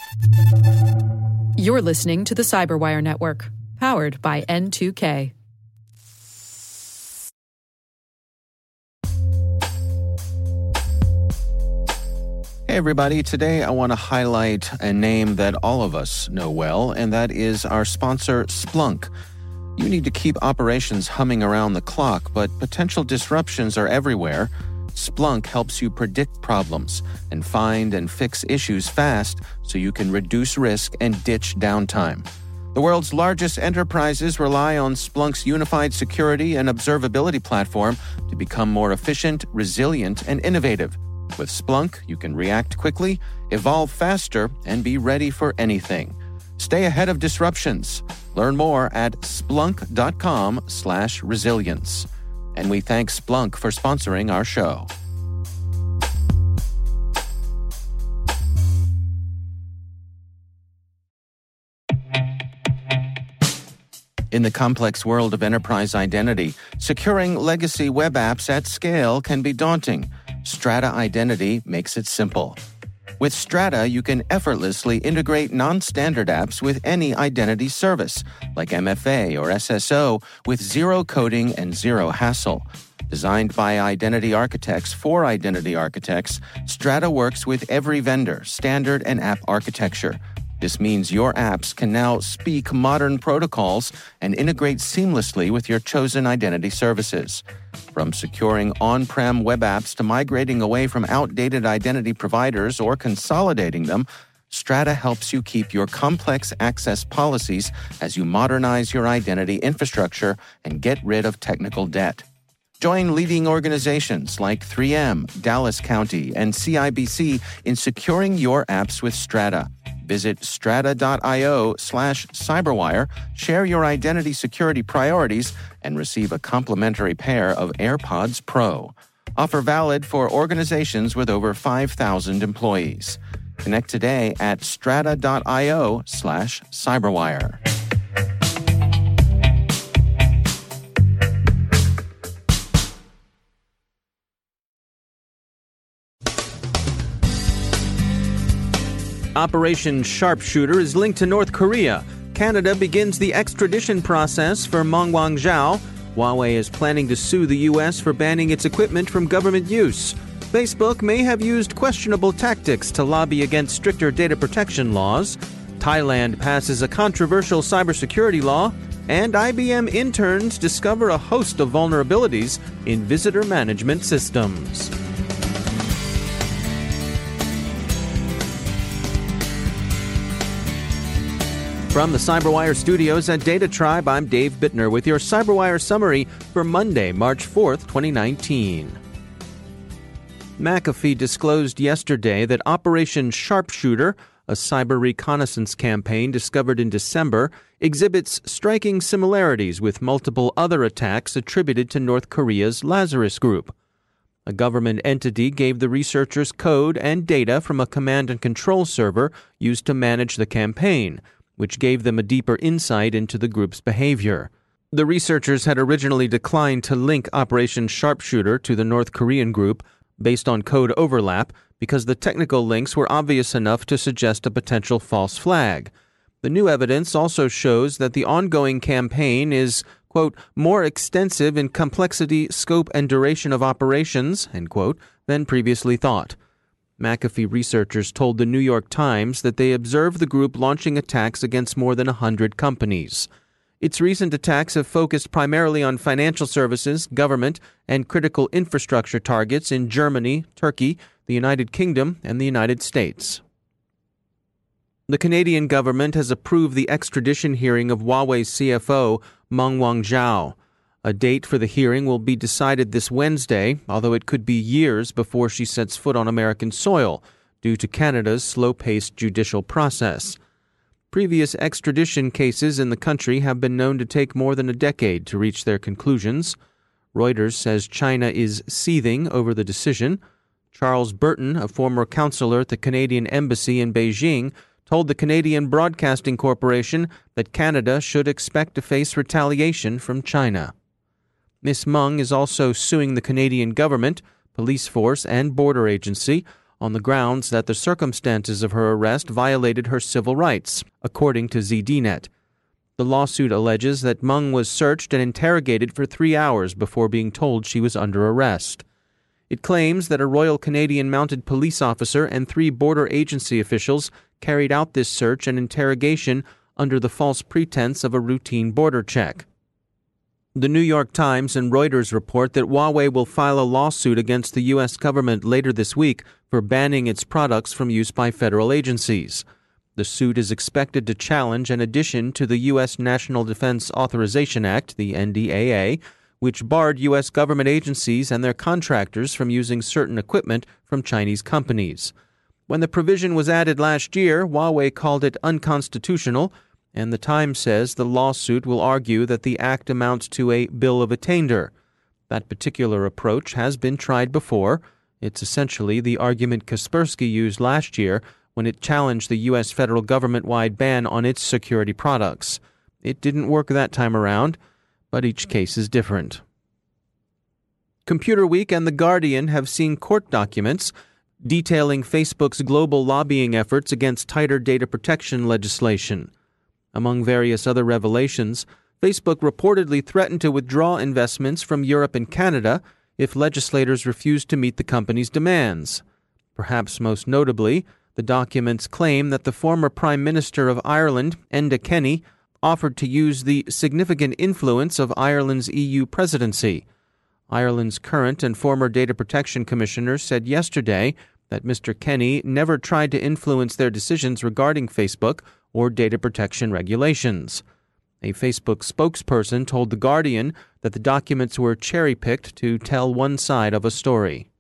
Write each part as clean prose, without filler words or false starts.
You're listening to the Cyberwire Network, powered by N2K. Hey everybody, today I want to highlight a name that all of us know well, and that is our sponsor, Splunk. You need to keep operations humming around the clock, but potential disruptions are everywhere. Splunk helps you predict problems and find and fix issues fast so you can reduce risk and ditch downtime. The world's largest enterprises rely on Splunk's unified security and observability platform to become more efficient, resilient, and innovative. With Splunk, you can react quickly, evolve faster, and be ready for anything. Stay ahead of disruptions. Learn more at splunk.com/resilience. And we thank Splunk for sponsoring our show. In the complex world of enterprise identity, securing legacy web apps at scale can be daunting. Strata Identity makes it simple. With Strata, you can effortlessly integrate non-standard apps with any identity service, like MFA or SSO, with zero coding and zero hassle. Designed by identity architects for identity architects, Strata works with every vendor, standard, and app architecture. This means your apps can now speak modern protocols and integrate seamlessly with your chosen identity services. From securing on-prem web apps to migrating away from outdated identity providers or consolidating them, Strata helps you keep your complex access policies as you modernize your identity infrastructure and get rid of technical debt. Join leading organizations like 3M, Dallas County, and CIBC in securing your apps with Strata. Visit strata.io/cyberwire, share your identity security priorities, and receive a complimentary pair of AirPods Pro. Offer valid for organizations with over 5,000 employees. Connect today at strata.io/cyberwire. Operation Sharpshooter is linked to North Korea. Canada begins the extradition process for Meng Wanzhou. Huawei is planning to sue the U.S. for banning its equipment from government use. Facebook may have used questionable tactics to lobby against stricter data protection laws. Thailand passes a controversial cybersecurity law. And IBM interns discover a host of vulnerabilities in visitor management systems. From the Cyberwire studios at Data Tribe, I'm Dave Bittner with your Cyberwire summary for Monday, March 4th, 2019. McAfee disclosed yesterday that Operation Sharpshooter, a cyber reconnaissance campaign discovered in December, exhibits striking similarities with multiple other attacks attributed to North Korea's Lazarus Group. A government entity gave the researchers code and data from a command and control server used to manage the campaign, which gave them a deeper insight into the group's behavior. The researchers had originally declined to link Operation Sharpshooter to the North Korean group based on code overlap because the technical links were obvious enough to suggest a potential false flag. The new evidence also shows that the ongoing campaign is, quote, more extensive in complexity, scope, and duration of operations, end quote, than previously thought. McAfee researchers told the New York Times that they observed the group launching attacks against more than 100 companies. Its recent attacks have focused primarily on financial services, government, and critical infrastructure targets in Germany, Turkey, the United Kingdom, and the United States. The Canadian government has approved the extradition hearing of Huawei's CFO, Meng Wanzhou. A date for the hearing will be decided this Wednesday, although it could be years before she sets foot on American soil, due to Canada's slow-paced judicial process. Previous extradition cases in the country have been known to take more than a decade to reach their conclusions. Reuters says China is seething over the decision. Charles Burton, a former counselor at the Canadian Embassy in Beijing, told the Canadian Broadcasting Corporation that Canada should expect to face retaliation from China. Ms. Meng is also suing the Canadian government, police force, and border agency on the grounds that the circumstances of her arrest violated her civil rights, according to ZDNet. The lawsuit alleges that Meng was searched and interrogated for 3 hours before being told she was under arrest. It claims that a Royal Canadian Mounted Police officer and 3 border agency officials carried out this search and interrogation under the false pretense of a routine border check. The New York Times and Reuters report that Huawei will file a lawsuit against the U.S. government later this week for banning its products from use by federal agencies. The suit is expected to challenge an addition to the U.S. National Defense Authorization Act, the NDAA, which barred U.S. government agencies and their contractors from using certain equipment from Chinese companies. When the provision was added last year, Huawei called it unconstitutional, and the Times says the lawsuit will argue that the act amounts to a bill of attainder. That particular approach has been tried before. It's essentially the argument Kaspersky used last year when it challenged the U.S. federal government-wide ban on its security products. It didn't work that time around, but each case is different. Computer Week and The Guardian have seen court documents detailing Facebook's global lobbying efforts against tighter data protection legislation. Among various other revelations, Facebook reportedly threatened to withdraw investments from Europe and Canada if legislators refused to meet the company's demands. Perhaps most notably, the documents claim that the former Prime Minister of Ireland, Enda Kenny, offered to use the significant influence of Ireland's EU presidency. Ireland's current and former Data Protection Commissioner said yesterday that Mr. Kenny never tried to influence their decisions regarding Facebook or data protection regulations. A Facebook spokesperson told The Guardian that the documents were cherry-picked to tell one side of a story.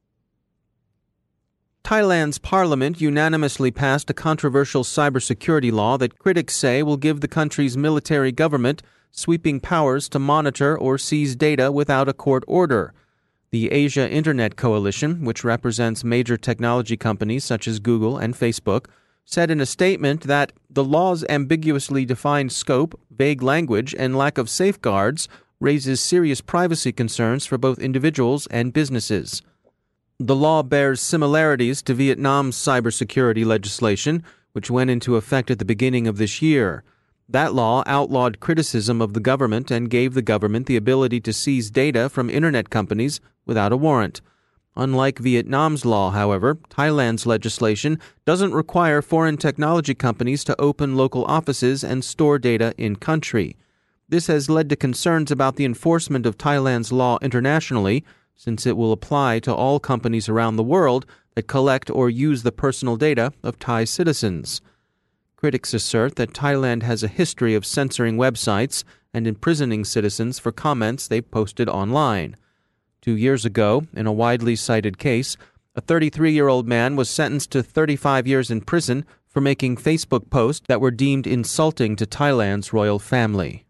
Thailand's parliament unanimously passed a controversial cybersecurity law that critics say will give the country's military government sweeping powers to monitor or seize data without a court order. The Asia Internet Coalition, which represents major technology companies such as Google and Facebook, said in a statement that the law's ambiguously defined scope, vague language, and lack of safeguards raises serious privacy concerns for both individuals and businesses. The law bears similarities to Vietnam's cybersecurity legislation, which went into effect at the beginning of this year. That law outlawed criticism of the government and gave the government the ability to seize data from internet companies without a warrant. Unlike Vietnam's law, however, Thailand's legislation doesn't require foreign technology companies to open local offices and store data in-country. This has led to concerns about the enforcement of Thailand's law internationally, since it will apply to all companies around the world that collect or use the personal data of Thai citizens. Critics assert that Thailand has a history of censoring websites and imprisoning citizens for comments they've posted online. 2 years ago, in a widely cited case, a 33-year-old man was sentenced to 35 years in prison for making Facebook posts that were deemed insulting to Thailand's royal family.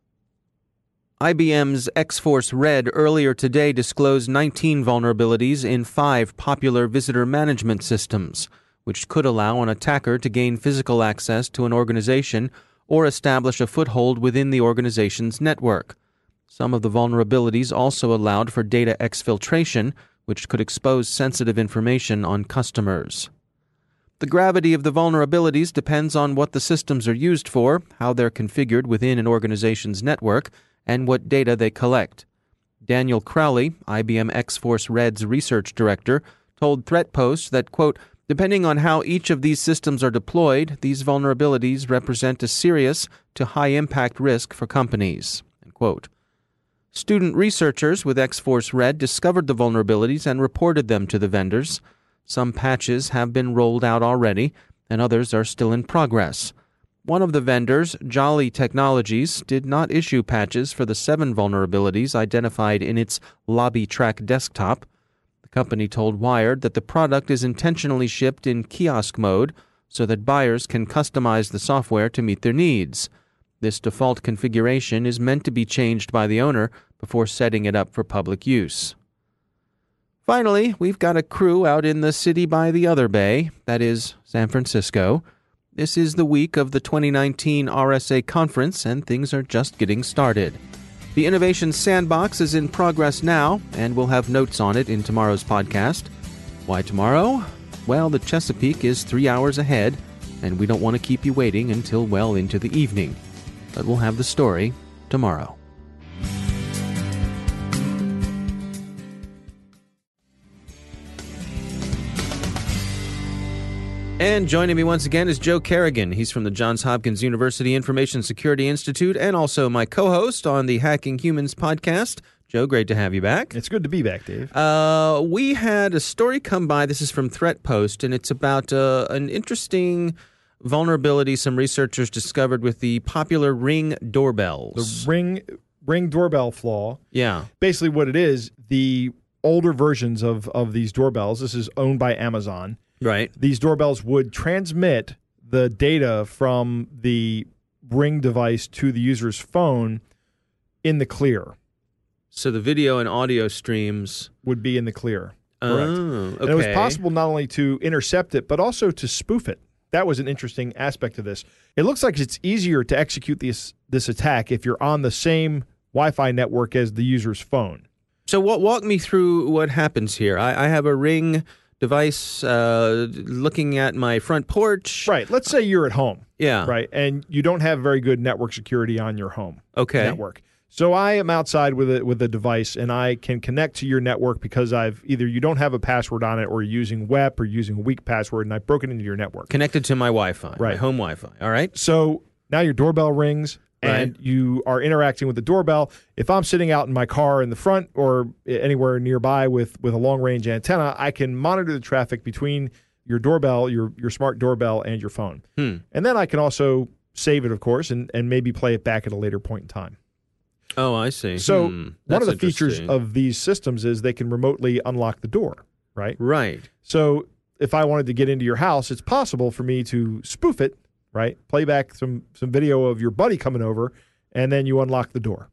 IBM's X-Force Red earlier today disclosed 19 vulnerabilities in 5 popular visitor management systems, which could allow an attacker to gain physical access to an organization or establish a foothold within the organization's network. Some of the vulnerabilities also allowed for data exfiltration, which could expose sensitive information on customers. The gravity of the vulnerabilities depends on what the systems are used for, how they're configured within an organization's network, and what data they collect. Daniel Crowley, IBM X-Force Red's research director, told ThreatPost that, quote, depending on how each of these systems are deployed, these vulnerabilities represent a serious to high-impact risk for companies, end quote. Student researchers with X-Force Red discovered the vulnerabilities and reported them to the vendors. Some patches have been rolled out already, and others are still in progress. One of the vendors, Jolly Technologies, did not issue patches for the 7 vulnerabilities identified in its LobbyTrack desktop. The company told Wired that the product is intentionally shipped in kiosk mode so that buyers can customize the software to meet their needs. This default configuration is meant to be changed by the owner before setting it up for public use. Finally, we've got a crew out in the city by the other bay, that is, San Francisco. This is the week of the 2019 RSA Conference, and things are just getting started. The Innovation Sandbox is in progress now, and we'll have notes on it in tomorrow's podcast. Why tomorrow? well, the Chesapeake is 3 hours ahead, and we don't want to keep you waiting until well into the evening. But we'll have the story tomorrow. And joining me once again is Joe Carrigan. He's from the Johns Hopkins University Information Security Institute and also my co-host on the Hacking Humans podcast. Joe, great to have you back. It's good to be back, Dave. We had a story come by. This is from ThreatPost, and it's about an interesting vulnerability some researchers discovered with the popular Ring doorbells. The Ring doorbell flaw. Yeah. Basically what it is, the older versions of these doorbells, this is owned by Amazon. Right. These doorbells would transmit the data from the Ring device to the user's phone in the clear. So the video and audio streams would be in the clear. Correct. Oh, okay. And it was possible not only to intercept it, but also to spoof it. That was an interesting aspect of this. It looks like it's easier to execute this attack if you're on the same Wi-Fi network as the user's phone. So walk me through what happens here. I have a Ring device looking at my front porch. Right. Let's say you're at home. Yeah. Right. And you don't have very good network security on your home network. So I am outside with a device, and I can connect to your network because you don't have a password on it, or you're using WEP or using a weak password, and I've broken into your network. Connected to my Wi-Fi, right. My home Wi-Fi. All right. So now your doorbell rings, and you are interacting with the doorbell. If I'm sitting out in my car in the front or anywhere nearby with a long-range antenna, I can monitor the traffic between your doorbell, your smart doorbell, and your phone. And then I can also save it, of course, and maybe play it back at a later point in time. Oh, I see. So one of the features of these systems is they can remotely unlock the door, right? Right. So if I wanted to get into your house, it's possible for me to spoof it, right? Play back some video of your buddy coming over, and then you unlock the door.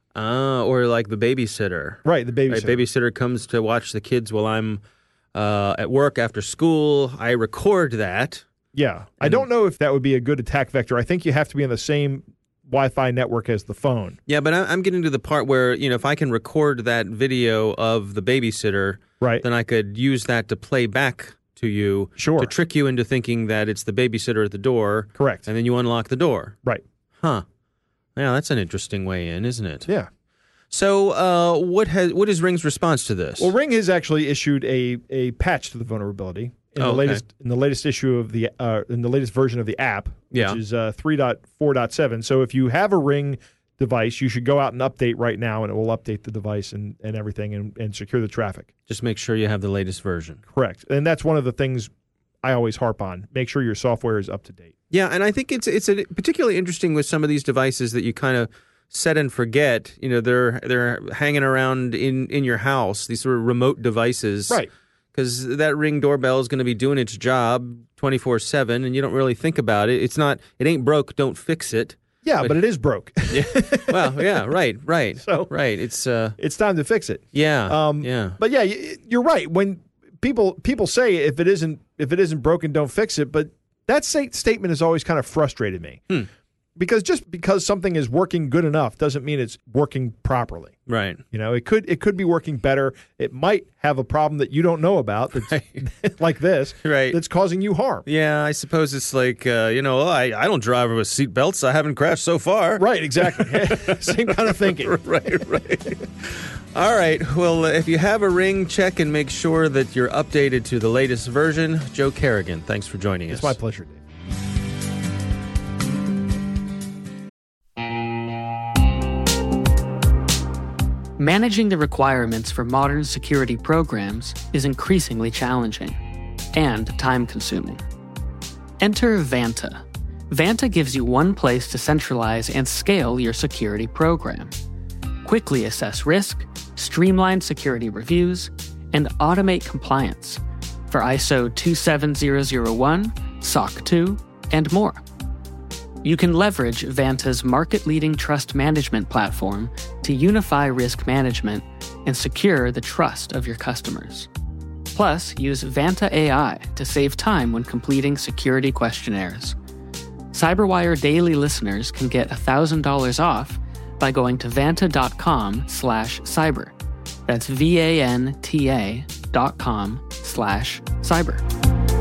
Or like the babysitter. Right, the babysitter. Right, babysitter comes to watch the kids while I'm at work after school. I record that. Yeah. I don't know if that would be a good attack vector. I think you have to be on the same Wi-Fi network as the phone. Yeah, but I'm getting to the part where, if I can record that video of the babysitter, right, then I could use that to play back to you, to trick you into thinking that it's the babysitter at the door. Correct. And then you unlock the door. Right. Huh. Yeah, that's an interesting way in, isn't it? Yeah. So what is Ring's response to this? Well, Ring has actually issued a patch to the vulnerability in the latest issue of the in the latest version of the app, which is 3.4.7. So if you have a Ring device, you should go out and update right now, and it will update the device and everything and secure the traffic. Just make sure you have the latest version. Correct. And that's one of the things I always harp on. Make sure your software is up to date. Yeah, and I think it's particularly interesting with some of these devices that you kind of set and forget. They're hanging around in your house, these sort of remote devices. Right. Because that Ring doorbell is going to be doing its job 24/7, and you don't really think about it. It ain't broke, don't fix it. Yeah, but it is broke. Yeah. Well, yeah, right. So right, it's time to fix it. Yeah, But yeah, you're right. When people say if it isn't broken, don't fix it. But that statement has always kind of frustrated me. Because just because something is working good enough doesn't mean it's working properly. Right. It could be working better. It might have a problem that you don't know about that's like this, right, that's causing you harm. Yeah, I suppose it's like, I don't drive with seat belts. I haven't crashed so far. Right, exactly. Same kind of thinking. Right. All right. Well, if you have a Ring, check and make sure that you're updated to the latest version. Joe Carrigan, thanks for joining us. It's my pleasure, Dave. Managing the requirements for modern security programs is increasingly challenging and time-consuming. Enter Vanta. Vanta gives you one place to centralize and scale your security program. Quickly assess risk, streamline security reviews, and automate compliance for ISO 27001, SOC 2, and more. You can leverage Vanta's market-leading trust management platform to unify risk management and secure the trust of your customers. Plus, use Vanta AI to save time when completing security questionnaires. CyberWire Daily listeners can get $1,000 off by going to vanta.com/cyber. That's VANTA.com/cyber.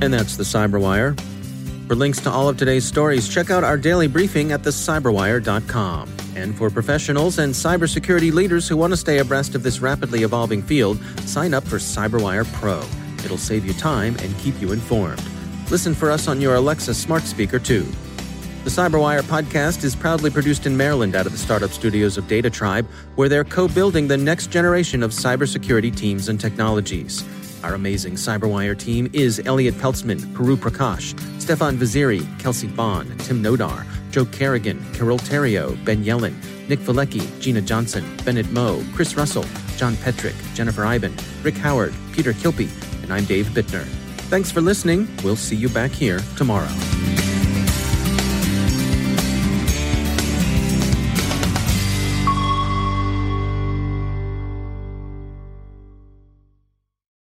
And that's the Cyberwire. For links to all of today's stories, check out our daily briefing at thecyberwire.com. And for professionals and cybersecurity leaders who want to stay abreast of this rapidly evolving field, sign up for Cyberwire Pro. It'll save you time and keep you informed. Listen for us on your Alexa smart speaker, too. The Cyberwire podcast is proudly produced in Maryland out of the startup studios of Data Tribe, where they're co-building the next generation of cybersecurity teams and technologies. Our amazing Cyberwire team is Elliot Peltzman, Puru Prakash, Stefan Vaziri, Kelsey Bond, Tim Nodar, Joe Kerrigan, Carol Terrio, Ben Yellen, Nick Valecki, Gina Johnson, Bennett Moe, Chris Russell, John Petrick, Jennifer Iben, Rick Howard, Peter Kilpie, and I'm Dave Bittner. Thanks for listening. We'll see you back here tomorrow.